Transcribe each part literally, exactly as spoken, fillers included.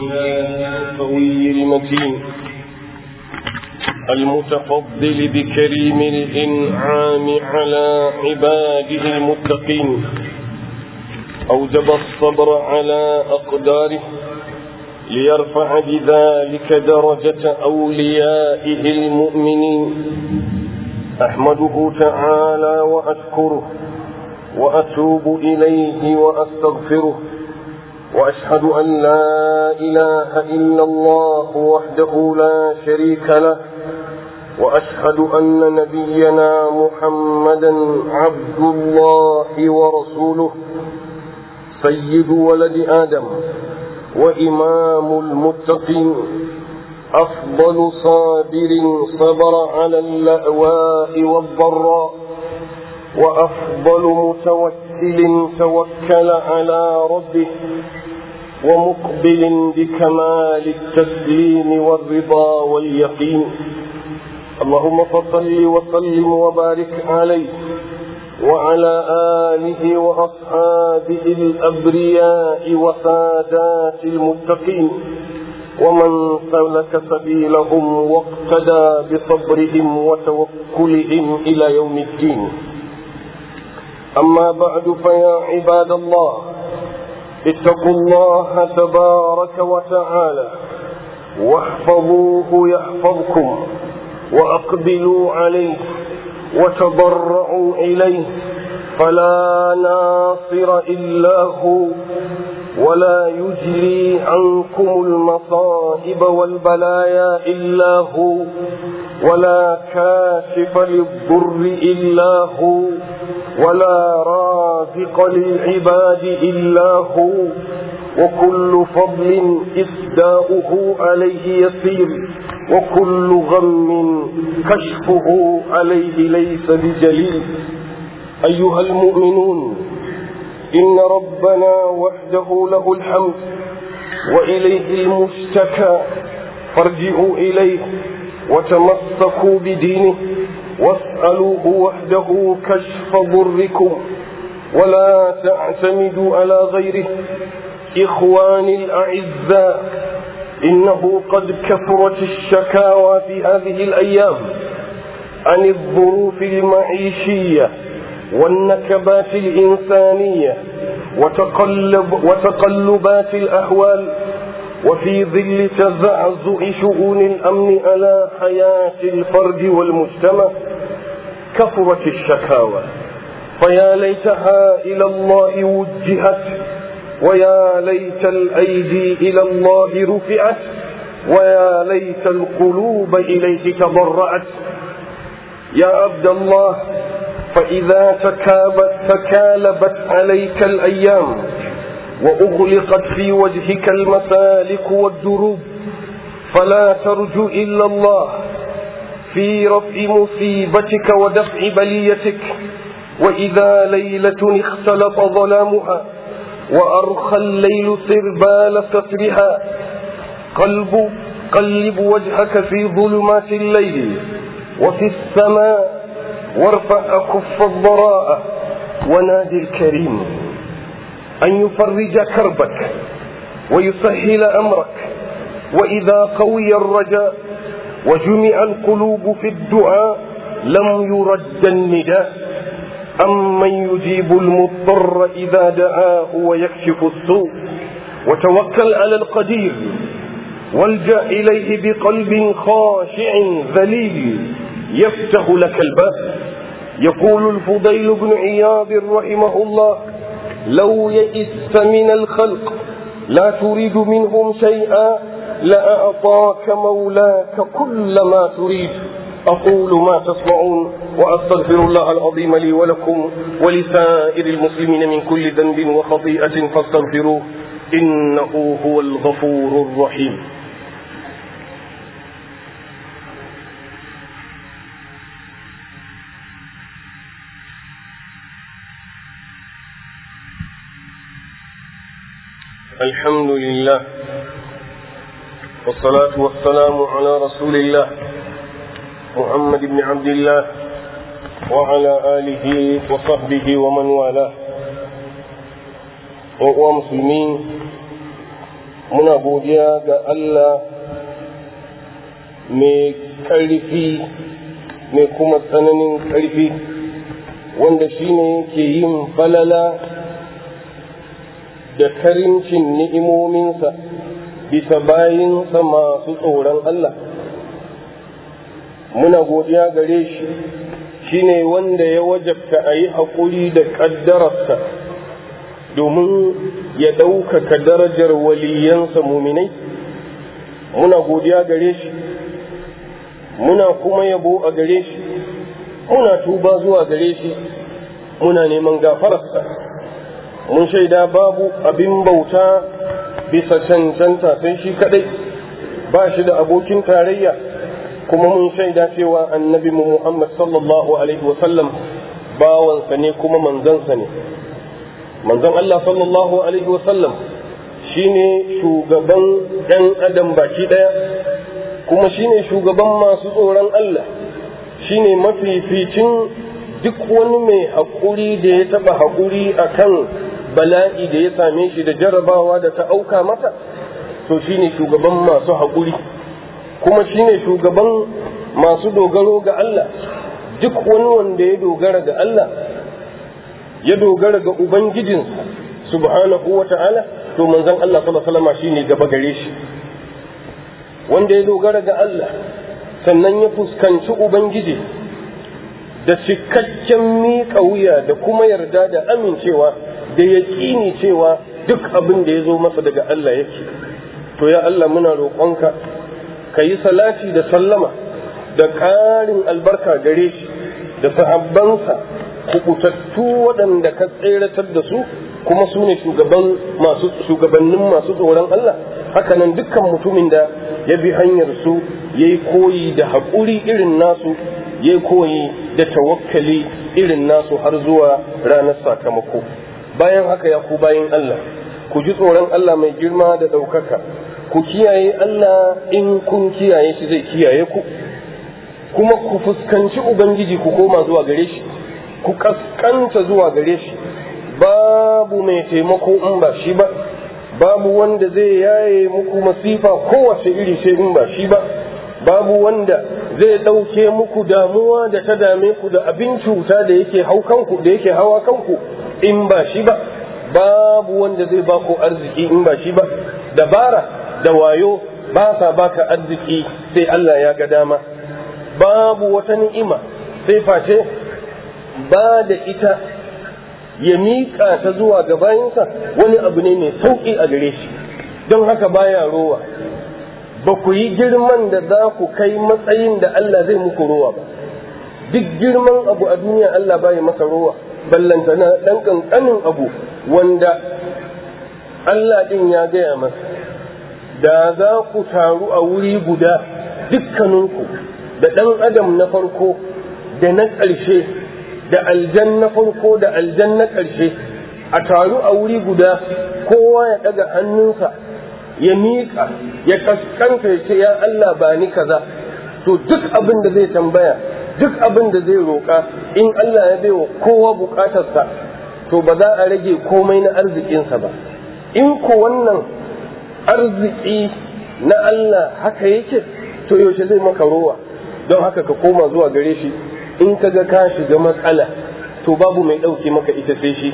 القوي المتين المتفضل بكريم الإنعام على عباده المتقين، أوجب الصبر على أقداره ليرفع بذلك درجة أوليائه المؤمنين. أحمده تعالى وأشكره وأتوب إليه وأستغفره، وأشهد أن لا إله إلا الله وحده لا شريك له، وأشهد أن نبينا محمدا عبد الله ورسوله سيد ولد آدم وإمام المتقين، أفضل صابر صبر على اللأواء والضراء، وأفضل متوكل توكل على ربه، ومقبل بكمال التسليم والرضا واليقين. اللهم صل وسلم وبارك عليه وعلى آله وأصحابه الأبرياء وسادات المتقين، ومن سلك سبيلهم واقتدى بصبرهم وتوكلهم إلى يوم الدين. أما بعد، فيا عباد الله، اتقوا الله تبارك وتعالى واحفظوه يحفظكم، وأقبلوا عليه وتضرعوا إليه، فلا ناصر إلا هو، ولا يجري عنكم المصائب والبلايا إلا هو، ولا كاشف للضر إلا هو، ولا رازق للعباد إلا هو، وكل فضل إسداؤه عليه يسير، وكل غم كشفه عليه ليس بجليل. أيها المؤمنون، إن ربنا وحده له الحمد وإليه المشتكى، فارجعوا إليه وتمسكوا بدينه، واسألوه وحده كشف ضركم، ولا تعتمدوا على غيره. إخواني الأعزاء، إنه قد كثرت الشكاوى في هذه الأيام عن الظروف المعيشية والنكبات الإنسانية وتقلب وتقلبات الأحوال، وفي ظل تزعزع شؤون الأمن على حياة الفرد والمجتمع كثرت الشكاوى، فيا ليتها إلى الله وجهت، ويا ليت الأيدي إلى الله رفعت، ويا ليت القلوب إليه تضرعت. يا عبد الله، فإذا تكابت تكالبت عليك الأيام وأغلقت في وجهك المسالك والدروب، فلا ترجو إلا الله في رفع مصيبتك ودفع بليتك. وإذا ليلة اختلط ظلامها وأرخى الليل سربال سترها، قلب قلب وجهك في ظلمات الليل وفي السماء، وارفع أكف الضراء ونادي الكريم أن يفرج كربك ويسهل أمرك. وإذا قوي الرجاء وجمع القلوب في الدعاء لم يرد النداء. أمن يجيب المضطر إذا دعاه ويكشف السوء، وتوكل على القدير والجأ إليه بقلب خاشع ذليل يفتح لك الباب. يقول الفضيل بن عياض رحمه الله: لو يئست من الخلق لا تريد منهم شيئا لأعطاك مولاك كل ما تريد. أقول ما تسمعون، وأستغفر الله العظيم لي ولكم ولسائر المسلمين من كل ذنب وخطيئة فاستغفروه، إنه هو الغفور الرحيم. الحمد لله، والصلاة والسلام على رسول الله محمد بن عبد الله وعلى آله وصحبه ومن والاه. ومسلمين، muna godiya ga Allah mai ƙarfi mai kuma tsananin ƙarfi wanda shi ne yake yin falala da karincin ni'imominsa bisa bayinsa masu tsoron Allah. Muna godiya gare shi shi ne wanda ya wajabta a yi haƙuri da ƙaddararsa domin ya ɗaukaka darajar waliyansa muminai. Muna godiya gare shi, muna kuma yabo a gare shi, muna tuba zuwa gare shi, muna neman gafararsa. Mun shaida babu abin bauta bisa cancanta sai shi kadai, ba shi da abokin tarayya, kuma mun shaida cewa annabi Muhammad sallallahu alaihi wasallam bawansa ne kuma manzansa ne. Manzon Allah sallallahu alaihi wasallam shine shugaban ɗan adam baki ɗaya, kuma shine shugaban masu tsoron Allah, shine mafificin duk wani mai haƙuri da ya taɓa haƙuri akan bala'i da ya same shi da jarabawa da ta auka masa, to shine shugaban masu haƙuri, kuma shine shugaban masu dogaro ga Allah. Duk wani wanda ya dogara ga Allah, ya dogara ga Ubangijinsa subhanahu wa ta'ala, to manzon Allah sallallahu alaihi wasallam shine gaba gare shi. Wanda ya dogara ga Allah sannan ya fuskanci Ubangiji da cikakken miƙa wuya da kuma yarda da amincewa da yaƙini cewa duk abin da ya zo masa daga Allah yake, to ya Allah muna roƙonka ka yi salati da sallama da ƙarin albarka gare shi da sahabbansa kubutattu waɗanda ka tseratar da su, kuma su ne shugabannin masu tsoron Allah. Hakanan dukkan mutumin da ya bi hanyar su ya yi koyi da haƙuri irin nasu, ya yi koyi da tawakkali irin nasu har zuwa ranar sakamako. Bayan haka ya ku bayin Allah, ku ji tsoron Allah mai girma da ɗaukaka, ku kiyaye Allah, in kun kiyaye shi zai kiyaye ku, kuma ku fuskanci Ubangiji ku koma zuwa gare shi, ku kaskanta zuwa gare shi. Babu mai taimako in ba shi ba, babu wanda zai yaye muku masifa kowace iri sai in ba shi ba, babu wanda zai ɗauke muku damuwa da ta dame ku da abin cuta da yake hau kanku da yake hawa kanku in ba shi ba, babu wanda zai ba ku arziki in ba shi ba. Dabara da wayo ba sa baka arziki sai Allah ya ga dama. Babu wata ni'ima sai face ba da ita ya miƙa ta zuwa ga bayinsa wani abu ne mai sauƙi a gare shi, don haka baya rowa. Ba ku yi girman da za ku kai matsayin da Allah zai muku rowa ba. Duk girman abu a duniya Allah baya masa rowa, ballanta na ɗan ƙanƙanin abu wanda Allah ɗin ya gaya masa, da za ku taru a wuri guda dukkaninku, da ɗan adam na farko da na ƙarshe, da aljan na farko da aljan na ƙarshe, a taru a wuri guda, kowa ya ɗaga hannunsa ya miƙa ya kaskanta ya ce ya Allah ba ni kaza, to duk abin da zai tambaya, duk abin da zai roƙa, in Allah ya baiwa kowa buƙatarsa, to ba za a rage komai na arzikinsa ba. In ko wannan arziki na Allah haka yake, to yaushe zai maka rowa? Don haka ka koma zuwa gare shi. In ka ga ka shiga matsala, to babu mai ɗauke maka ita sai shi.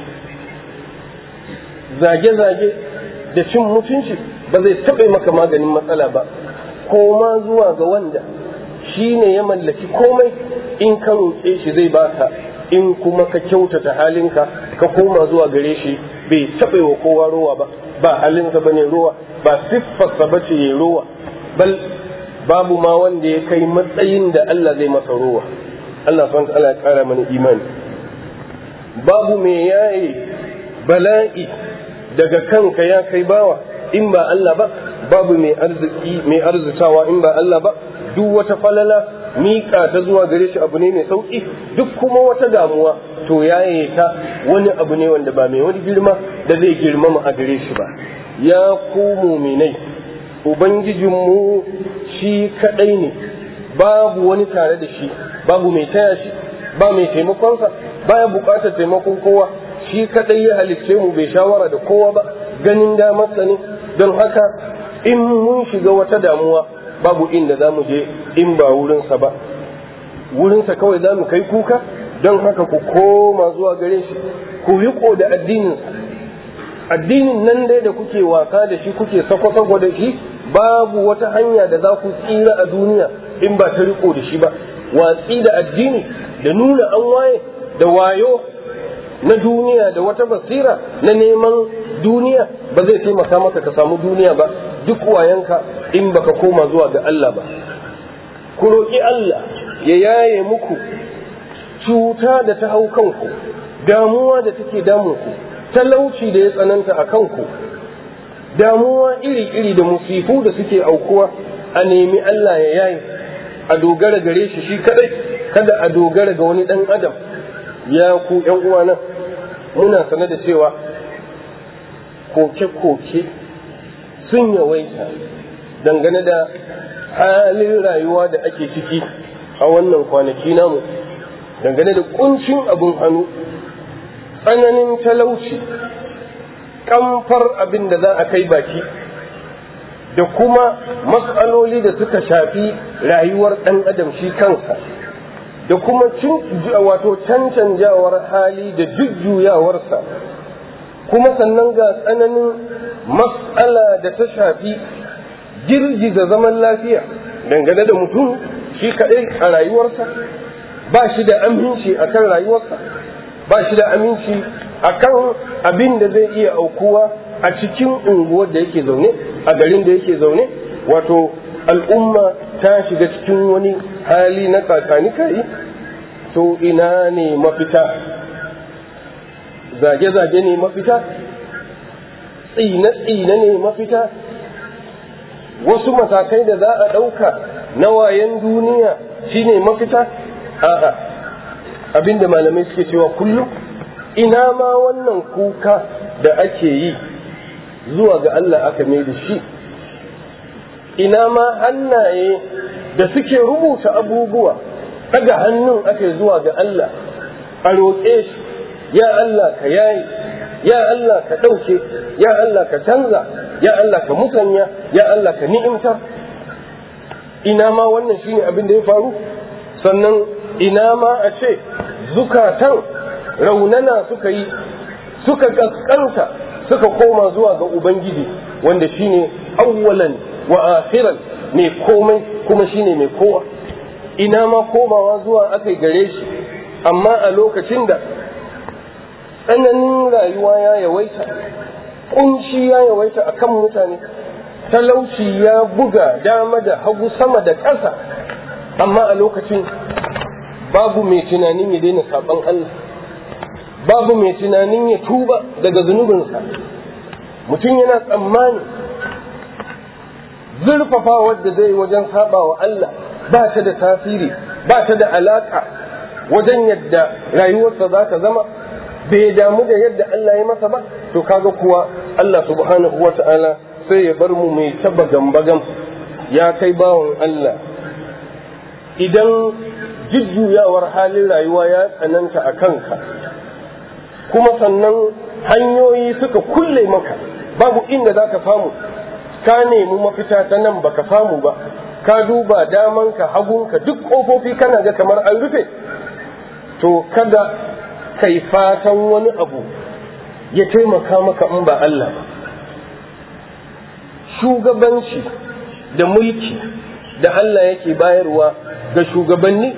Zage-zage da cin mutunci ba zai taɓa maka maganin matsala ba. Koma zuwa ga wanda shi ne ya mallaki komai, in ka roƙe shi zai baka, in kuma ka kyautata halinka ka koma zuwa gare shi, bai taɓa wa kowa rowa ba, ba halinsa ba ne rowa, ba siffarsa ba ce ya rowa, bal babu ma wanda ya kai matsayin da Allah zai masa rowa. Allah subhanahu wa ta'ala ya kara mana imani. Babu mai yaye bala'i daga kanka ya kai bawa in ba Allah ba, babu mai arziki mai arzikawa in ba Allah ba. Duk wata falala miƙa ta zuwa gare shi abu ne mai sauƙi, duk kuma wata damuwa to yaye ta wani abu ne wanda ba mai wani girma da zai girmama a gare shi ba. Ya ku muminai, Ubangijinmu shi kaɗai ne, babu wani tare da shi, babu mai taya shi, ba mai taimakonsa, baya buƙatar taimakon kowa, shi kaɗai ya halicce mu, bai shawara da kowa ba, ganin damarsa ne. Don haka in mun shiga wata damuwa babu inda za mu je in ba wurinsa ba, wurinsa kawai za mu kai kuka. Don haka ku koma zuwa gare shi, ku riƙo da addininsa. Addinin nan dai da kuke wasa da shi, kuke sako-sako da shi, babu wata hanya da za ku tsira a duniya in ba ta riƙo da shi ba. Watsi da addini da nuna an waye da wayo na duniya da wata basira na neman duniya ba zai taimaka maka ka samu duniya ba, duk wayanka in baka koma zuwa ga Allah ba. Ku roƙi Allah ya yaye muku cuta da ta hau kanku, damuwa da take damunku, talauci da ya tsananta a kanku, damuwa iri-iri da musifu da suke aukuwa, a nemi Allah ya yaye, a dogara gare shi shi kadai, kada a dogara ga wani ɗan adam. Ya ku ‘yan uwana, muna sane da cewa koke-koke sun yawaita dangane da halin rayuwa da ake ciki a wannan kwanaki namu, dangane da kuncin abin hannu, tsananin talauci, kamfar abin da za a kai baki, da kuma matsaloli da suka shafi rayuwar ɗan adam shi kansa, da kuma wato cancanjawar hali da jujjuyawarsa, kuma sannan ga tsananin matsala da ta shafi girgiza zaman lafiya dangane da mutum shi kaɗai a rayuwarsa, ba shi da aminci a kan rayuwarsa, ba shi da aminci a kan abin da zai iya aukuwa a cikin unguwar da yake zaune, a garin da yake zaune. Wato al'umma ta shiga cikin wani hali na kakanikai. To ina ne mafita? Zage-zage ne mafita? Tsine-tsine ne mafita? Wasu matakai da za a ɗauka na wayan duniya shi ne mafita? A'a, abinda malamai suke cewa kullum, ina ma wannan kuka da ake yi zuwa ga Allah aka mai da shi, ina ma hannaye da suke rubuta abubuwa daga hannun ake zuwa ga Allah a roƙe shi, ya Allah ka yayi, ya Allah ka ɗauke, ya Allah ka canza, ya Allah ka musanya, ya Allah ka ni'imta. Ina ma wannan shine abin da ya faru. Sannan ina ma a ce zukatan raunana suka yi, suka kaskanta, suka koma zuwa ga Ubangiji wanda shine awwalan wa akhiran, mai komai kuma shine mai kowa. Ina ma komawa zuwa aka gare shi, amma a lokacin da tsananin rayuwa ya yawaita, kunci ya yawaita a kan mutane, talauci ya buga dama da hagu sama da ƙasa, amma a lokacin babu mai tunanin ya daina saɓon Allah, babu mai tunanin ya tuba daga zunubinsa. Mutum yana tsammani zurfafawar da zai wajen saɓa wa Allah ba ta da tasiri, ba ta da alaƙa wajen yadda rayuwarsa za ta zama, bai damu da yadda Allah ya masa ba. To kaga kuwa Allah subhanahu wa ta'ala sai ya bar mu mai taba gambagan. Ya kai bawan Allah, idan jujjuyawar halin rayuwa ya tsananta a kanka, kuma sannan hanyoyi suka kulle maka, babu inda za ka samu, ka nemi mafita ta nan baka samu ba, ka duba damanka hagunka duk ƙofofi kana ga kamar an rufe, to kada kai fatan wani abu ya taimaka maka in ba Allah ba. Shugabanci da mulki da Allah yake bayarwa ga shugabanni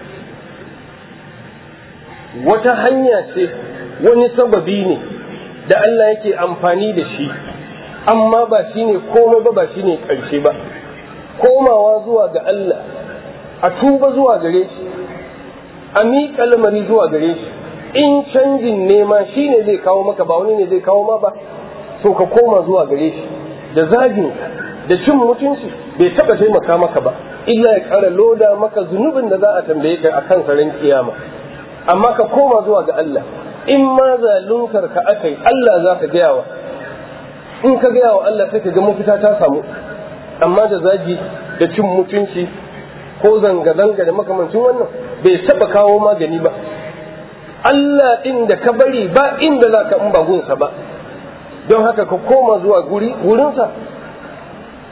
wata hanya ce, wani sababi ne da Allah yake amfani da shi, amma ba shi ne komai ba, ba shi ne ƙarshe ba. Komawa zuwa ga Allah, a tuba zuwa gare shi, a miƙa lamari zuwa gare shi. In canjin nema shi ne zai kawo maka, ba wani ne zai kawo ma ba, to ka koma zuwa gare shi. Da zagin da cin mutunci bai taɓa taimaka maka ba, illa ya ƙara loda maka zunubin da za a tambaye ka a kan ran kiyama. Amma ka koma zuwa ga Allah. In ma zaluntar ka aka yi, Allah za ka gaya wa. In ka gaya wa Allah sai ka ga mafita ta samu. Amma da zagi da cin mutunci ko zanga-zanga da makamancin wannan bai taɓa kawo magani ba. Allah ɗin da ka bari ba inda za ka in ba gunsa ba. Don haka ka koma zuwa guri wurinsa,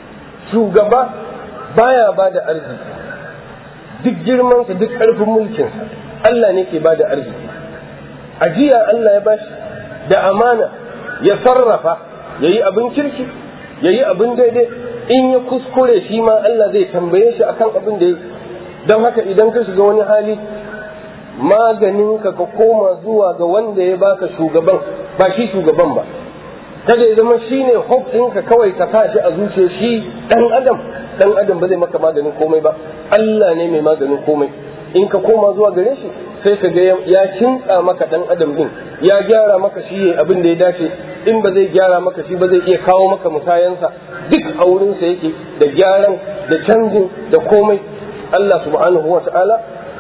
shugaba baya ba da arziki, duk girmansa duk ƙarfin mulkinsa Allah ne ke ba da arziki. Ajiya Allah ya bashi da amana ya sarrafa, ya yi abin kirki, ya yi abin daidai. In ya kuskure shi ma Allah zai tambaye shi akan abin da ya yi. Don haka idan ka shiga wani hali, maganinka ka koma zuwa ga wanda ya baka shugaban, ba shi shugaban ba. Kada ya zama shi ne hope ɗinka kawai ka sa shi a zuciya shi ɗan adam. Ɗan adam ba zai maka maganin komai ba, Allah ne mai maganin komai. In ka koma zuwa gare shi sai ka ga ya kintsa maka ɗan adam ɗin, ya gyara maka shi yayi abin da ya dace. In ba zai gyara maka shi ba zai iya kawo maka musayansa, duk a wurinsa yake da gyaran da canjin da komai. Allah subhanahu wa ta'ala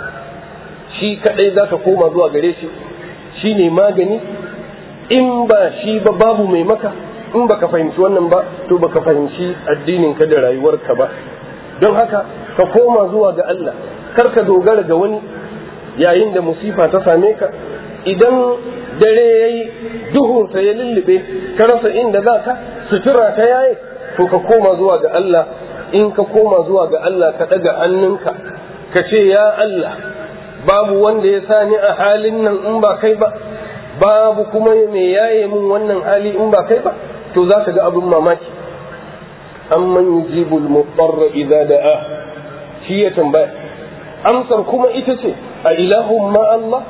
shi kadai za ka koma zuwa gare shi, shi ne magani. In ba shi ba babu mai maka. In baka fahimci wannan ba to baka fahimci addininka da rayuwarka ba. Don haka ka koma zuwa ga Allah, kar ka dogara ga wani yayin da musifa ta same ka. Idan dare yayi duhunsa ya lullube ka rasa inda za ka sutura ta yaye, to ka koma zuwa ga Allah. In ka koma zuwa ga Allah ka daga hannunka ka ce ya Allah, babu wanda ya sani a halin nan in ba kai ba, babu kuma me yaye mun wannan hali in ba kai ba, to za ka ga abin mamaki. Amman yujibul mudarra idza da'a, shi ya tambaya. Amsar kuma ita ce a ilahun ma Allah,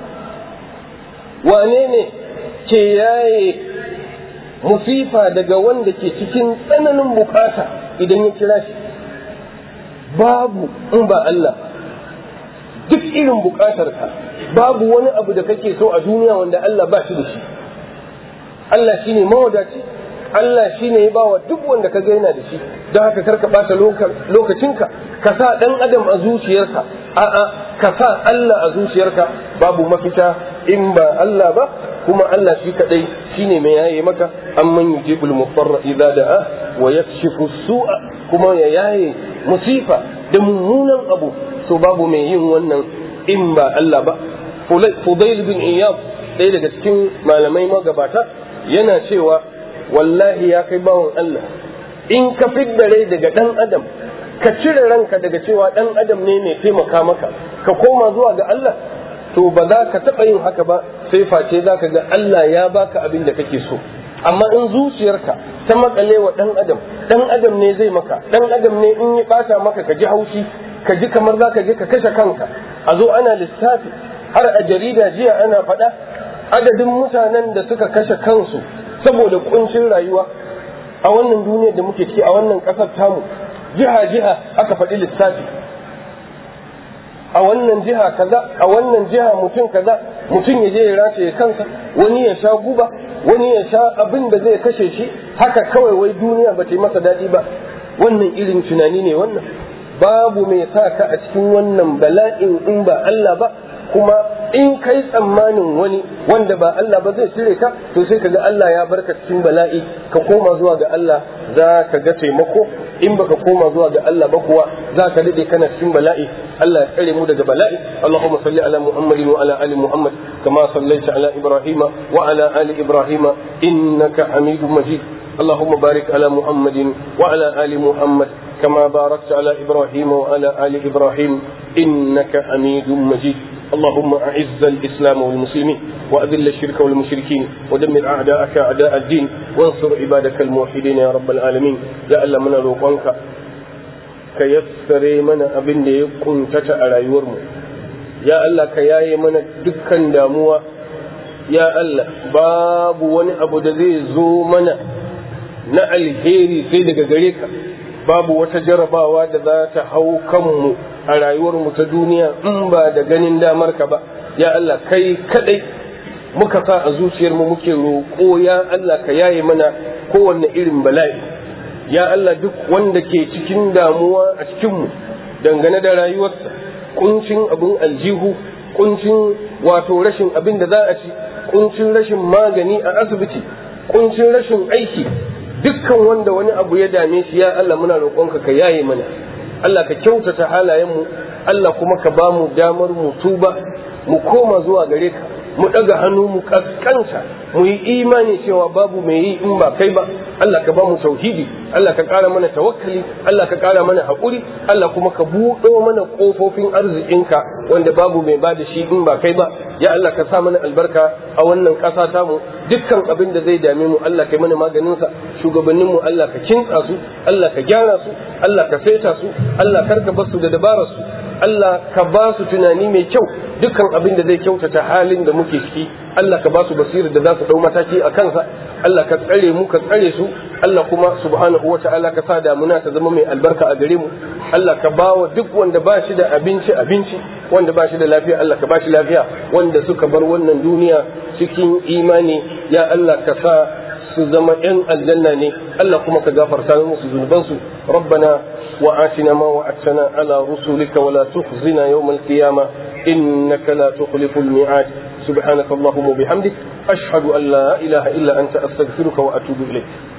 wane ne ke yaye musifa daga wanda ke cikin tsananin bukata idan ya kira shi? Babu in ba Allah. Duk irin bukatarka, babu wani abu da kake so a duniya wanda Allah ba shi da shi. Allah shine mawadaci, Allah shine ya bawa duk wanda ka ga yana da shi. Don haka karka bata lokacinka ka sa dan adam a zuciyarka, a'a ka sa Allah a zuciyarka. Babu mafita in ba Allah ba, kuma Allah shi kadai shine mai yaye maka. Amman yujibul mudarra idza da'a wa yakshifu su'a, kuma ya yaye musifa da mummunan abu, to babu mai yin wannan in ba Allah ba. Fudail bin Iyad, ɗaya daga cikin malamai magabata, yana cewa wallahi ya kai bawan Allah, in ka fidda rai daga ɗan adam, ka cire ranka daga cewa ɗan adam ne mai taimaka maka, ka koma zuwa ga Allah, to ba za ka taɓa yin haka ba sai face za ka ga Allah ya baka abin da kake so. Amma in zuciyarka ta makale wa ɗan adam, ɗan adam ne zai maka, ɗan adam ne in ya ɓata maka ka ji haushi, ka ji kamar za ka je ka kashe kanka. A zo ana lissafi, har a jarida jiya ana faɗa adadin mutanen da suka kashe kansu saboda kuncin rayuwa a wannan duniyar da muke ciki, a wannan ƙasar tamu. Jiha-jiha aka faɗi lissafi, a wannan jiha kaza, a wannan jiha mutum kaza, mutum ya je ya rataye kansa, wani ya sha guba, wani ya sha abin da zai kashe shi haka kawai, wai duniya ba ta yi masa daɗi ba. Wannan irin tunani ne wannan. Babu mai sa ka a cikin wannan bala'in in ba Allah ba, kuma in kai tsammanin wani wanda ba Allah ba zai cire ka, to sai ka ga Allah ya barka cikin bala'i. Ka koma zuwa ga Allah za ka ga taimako. In baka koma zuwa ga Allah ba kuwa za ka dade kana cikin bala'i. Allah ya tsare mu daga bala'i. Allahumma salli ala Muhammadin wa ala ali Muhammad kama sallaita ala Ibrahim wa ala ali Ibrahim innaka Hamidum Majid. Allahumma barik ala Muhammadin wa ala ali Muhammad كما باركت على إبراهيم وعلى آل إبراهيم إنك حميد مجيد. اللهم أعز الإسلام والمسلمين وأذل الشرك والمشركين ودمر أعداءك أعداء الدين وانصر عبادك الموحدين يا رب العالمين. يا الله من روقانك كيسر من أبن كنت على يورم. يا الله كياي من دكان داموا. يا الله باب ون أبو دذي زو من نعل هيري سيدك غريكا. Babu wata jarabawa da za ta hau kanmu a rayuwarmu ta duniya in ba da ganin damarka ba. Ya Allah kai kadai muka sa a zuciyarmu muke roƙo, ya Allah ka yaye mana kowanne irin bala'i. Ya Allah duk wanda ke cikin damuwa a cikinmu dangane da rayuwarsa, kuncin abin aljihu, kuncin wato rashin abin da za a ci, kuncin rashin magani a asibiti, kuncin rashin aiki, dukkan wanda wani abu ya dame shi, ya Allah muna roƙonka ka yaye mana. Allah ka kyautata halayenmu, Allah kuma ka ba mu damar mu tuba, mu koma zuwa gare ka, mu ɗaga hannu mu kaskanta mu yi imani cewa babu mai yi in ba kai ba. Allah ka ba mu tauhidi, Allah ka ƙara mana tawakkali, Allah ka ƙara mana haƙuri, Allah kuma ka buɗo mana ƙofofin arzikinka wanda babu mai ba da shi in ba kai ba. Ya Allah ka sa mana albarka a wannan ƙasa tamu, dukkan abin da zai dame mu Allah ka yi mana maganinsa, shugabanninmu Allah ka kintsa su, Allah ka gyara su, Allah ka saita su, Allah kar ka bar su da dabarar su, Allah ka ba su tunani mai kyau, dukkan abin da zai kyautata halin da muke ciki Allah ka ba su basirar da za su dau mataki a kansa. Allah ka tsare mu ka tsare su, Allah kuma subhanahu wata'ala ka sa damuna ta zama mai albarka a gare mu. Allah ka ba wa duk wanda ba shi da abinci abinci, wanda ba shi da lafiya Allah ka ba shi lafiya, wanda suka bar wannan duniya cikin imani ya Allah ka sa su zama ‘yan aljanna ne, Allah kuma ka gafarta musu zunubansu. Rabbana wa atina ma wa'adtana ala rusulika wa la tukhzina yawmal qiyamah innaka la tukhliful mi'ad. subhanaka allahumma bihamdik ashhadu an la ilaha illa anta astaghfiruka wa atubu ilayk.